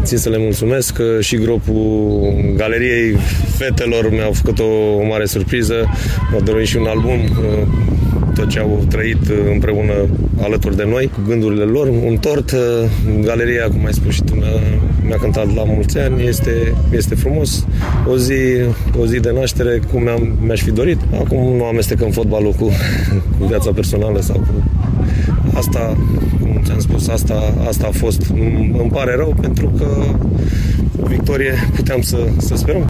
țin să le mulțumesc și grupul Galeriei Fetelor mi-au făcut o mare surpriză. Mi-au dorit și un album, tot ce au trăit împreună alături de noi, cu gândurile lor, un tort. Galeria, cum ai spus și tu, mi-a cântat la mulți ani, este frumos. O zi de naștere cum mi-aș fi dorit. Acum nu amestecăm fotbalul cu viața personală sau cu asta, cum ți-am spus, asta a fost. Îmi pare rău pentru că o victorie puteam să sperăm.